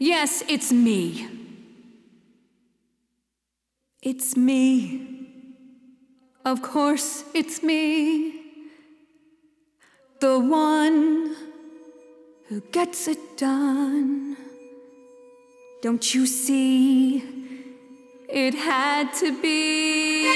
Yes, it's me. It's me. Of course, it's me. The one who gets it done. Don't you see? It had to be.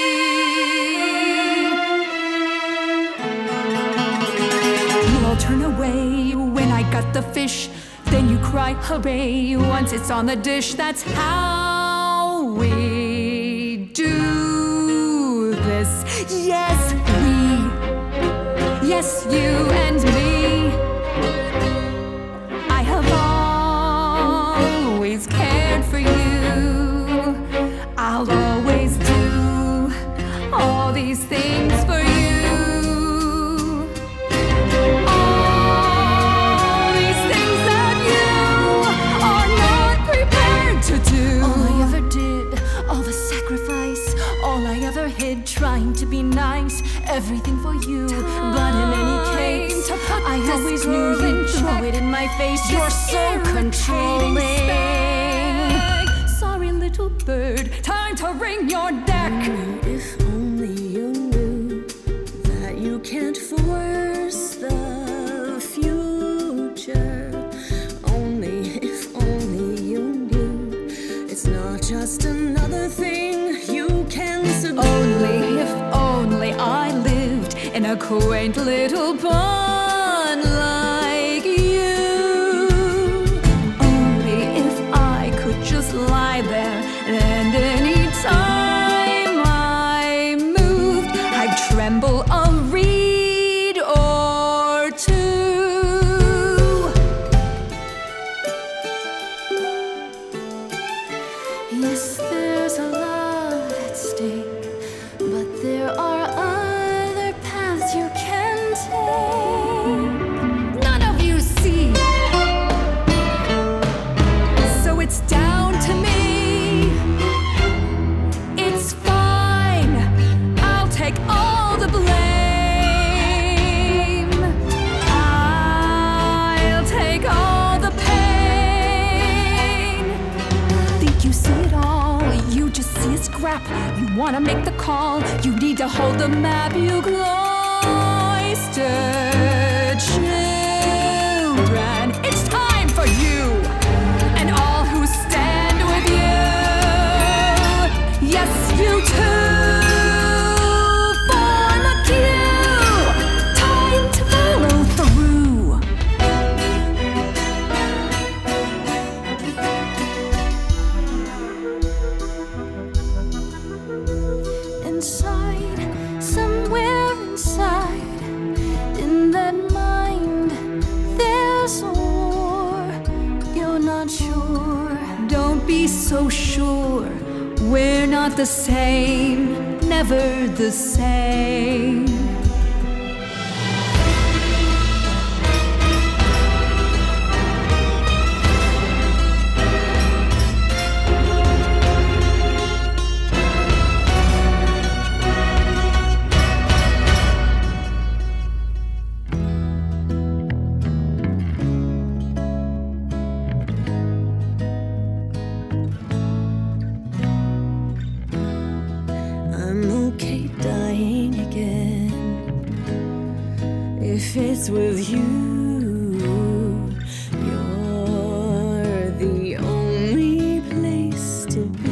You all turn away when I got the fish. Then you cry, hooray, once it's on the dish. That's how we do this. Yes, we. Yes, you and me. I have always cared for you. I'll always do all these things for you. All these things that you are not prepared to do. All I ever did, all the sacrifice, all I ever hid, trying to be nice, everything for you. But in any case, I always knew you'd throw it in my face. You're so controlling. Sorry, little bird, time to ring your deck. If only you knew that you can't force the future. If only you knew it's not just another thing you can subdue. If only I lived in a quaint little pond like you. Only if I could just lie there, and any time I moved, I'd tremble a reed or two. Yes, there's a lot at stake, but there are other paths you can take. None of you see. So it's down to me. It's fine. I'll take all the blame. I'll take all the pain. Think you see it all, you just see a scrap. You wanna make the call, you need to hold the map. You cloistered children. It's time for you and all who stand with you. Yes, you too. Form a queue. Time to follow through. Inside, somewhere inside, in that mind, there's a war. You're not sure. Don't be so sure. We're not the same, never the same. I'm okay dying again if it's with you. You're the only place to be.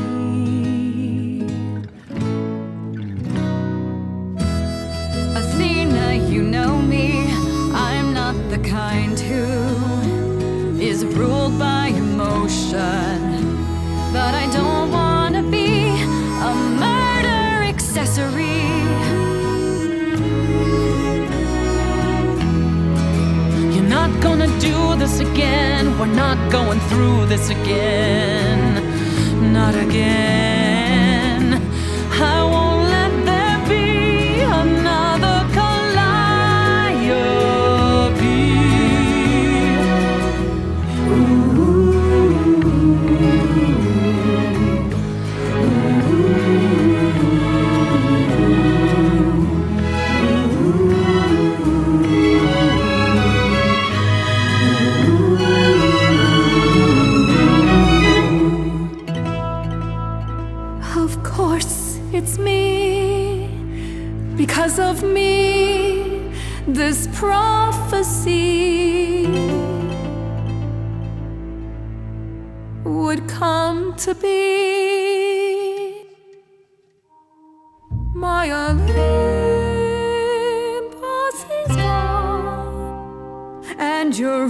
Athena, you know me. I'm not the kind who is ruled by emotion. But I don't wanna be a murder accessory. You're not gonna do this again. We're not going through this again. Not again. I won't let there be another Calliope. because of me, this prophecy would come to be. My Olympus is gone, and you're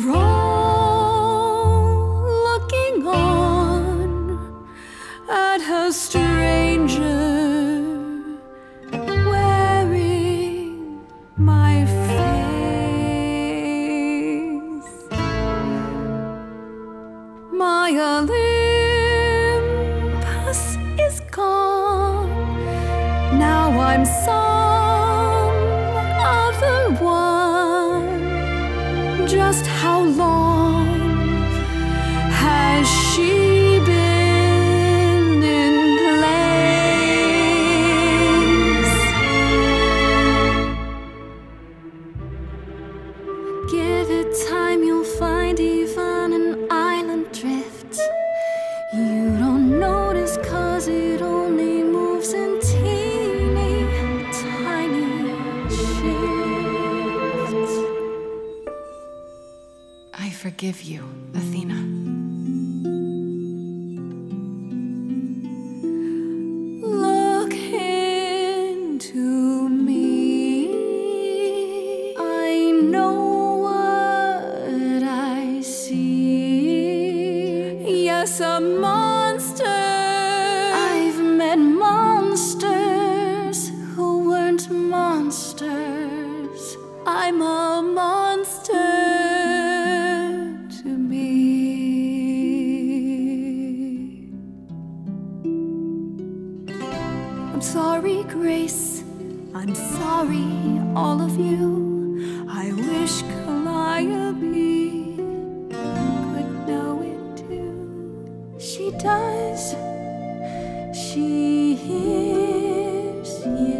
all looking on at a stranger wearing my face. My Olympus is gone. Now I'm some other one. Just how long has she been in place? Give it time, you'll find even an island drift. You don't notice 'cause it only moves in teeny tiny shifts. I forgive you, Athena. Look into me. I know what I see. Yes, a monster. I've met monsters who weren't monsters. I'm a monster to me. I'm sorry, Grace. I'm sorry, all of you. I wish Calliope could know it too. She does. She hears you.